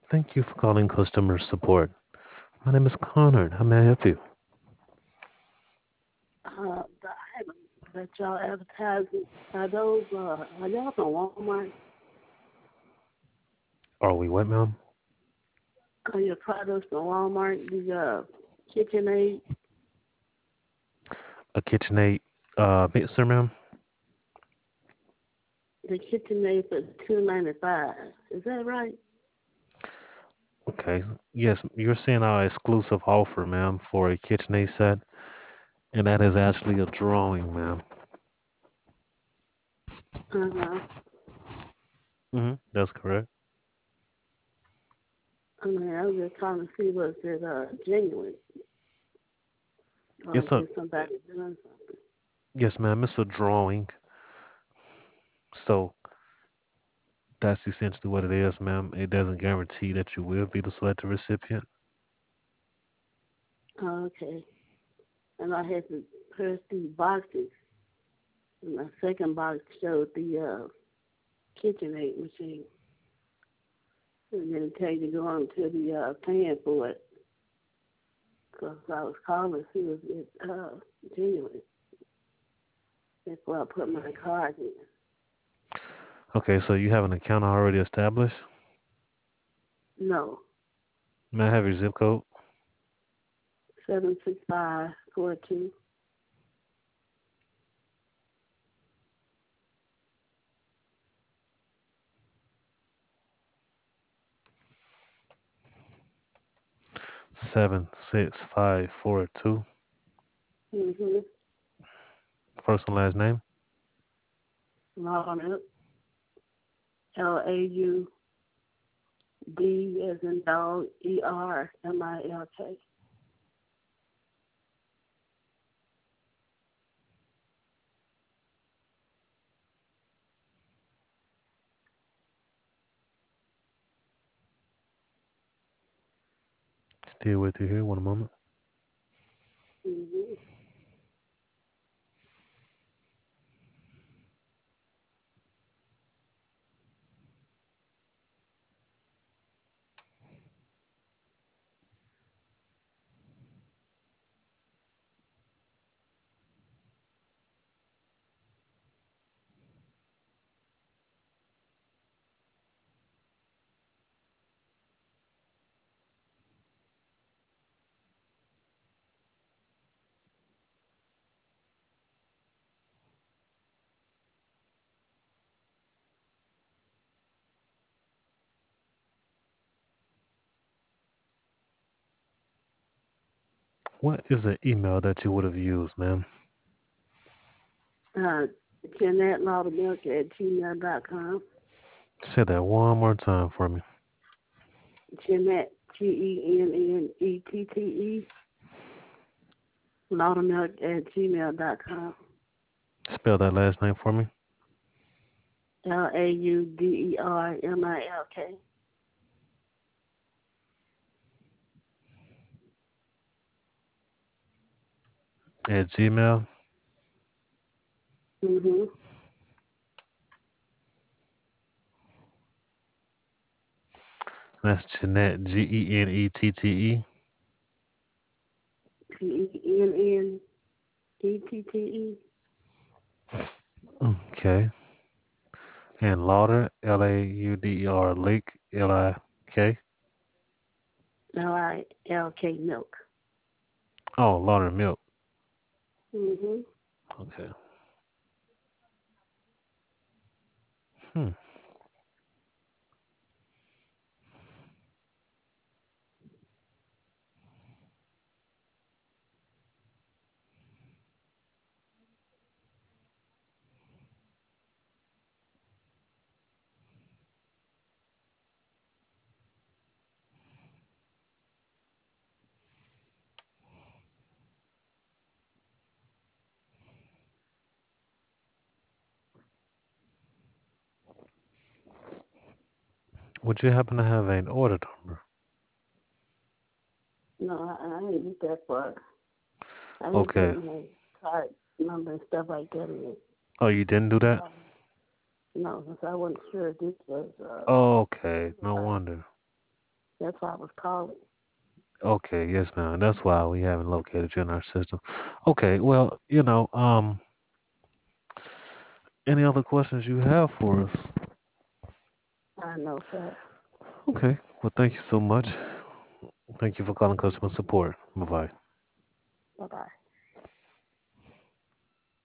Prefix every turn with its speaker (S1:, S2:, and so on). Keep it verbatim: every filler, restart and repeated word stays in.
S1: Thank you for calling customer support. My name is Connor. How may I help you?
S2: Uh, the items that y'all advertising, are those, uh, are y'all from Walmart?
S1: Are we what, ma'am?
S2: Are your products from Walmart? The uh, KitchenAid,
S1: A KitchenAid uh, mixer, ma'am?
S2: the KitchenAid for two ninety five. Is that right?
S1: Okay. Yes, you're seeing our exclusive offer, ma'am, for a KitchenAid set, and that is actually a drawing, ma'am.
S2: Uh huh.
S1: Mm-hmm. That's correct.
S2: I mean, I was just trying to see was it uh genuine or is
S1: It's a
S2: it somebody doing something?
S1: yes, ma'am. It's a drawing. So that's essentially what it is, ma'am. It doesn't guarantee that you will be the selected recipient.
S2: Oh, okay. And I had to press these boxes, and my second box showed the uh KitchenAid machine, and then it tell you to go on to the uh pan for it. Because I was calling to see if it uh, genuine before I put my card in.
S1: Okay, so you have an account already established.
S2: No,
S1: May I have your zip code?
S2: seven six five four two.
S1: Seven six five four two.
S2: Mm-hmm.
S1: First and last name.
S2: Log up. L A U D as in dog, E R M I L K.
S1: Still with you here. One moment.
S2: Mm-hmm.
S1: What is the email that you would have used, ma'am?
S2: Uh, Jeanette Laudermilk at gmail dot com.
S1: Say that one more time for me.
S2: Jeanette, G E N N E T T E, Laudermilk at gmail dot com.
S1: Spell that last name for me.
S2: L A U D E R M I L K.
S1: At Gmail.
S2: Mm-hmm.
S1: That's Jeanette. G E N E T T E.
S2: P E N N E T T E.
S1: Okay. And Lauder. L A U D E R. Lake. L I K.
S2: L I L K milk.
S1: Oh, Lauder Milk.
S2: Mm-hmm.
S1: Okay. Hmm. Would you happen to have an order number?
S2: No, I, I ain't get that far. I didn't put
S1: Okay.
S2: my card number and stuff like that in it.
S1: Oh, you didn't do that?
S2: Um, no, because I wasn't sure if this was uh
S1: Okay.
S2: you
S1: No
S2: right.
S1: wonder.
S2: That's why I was calling.
S1: Okay, yes, ma'am. That's why we haven't located you in our system. Okay, well, you know, um, any other questions you have for us?
S2: I know, sir.
S1: Okay, well, thank you so much. Thank you for calling customer support. Bye bye.
S2: Bye bye.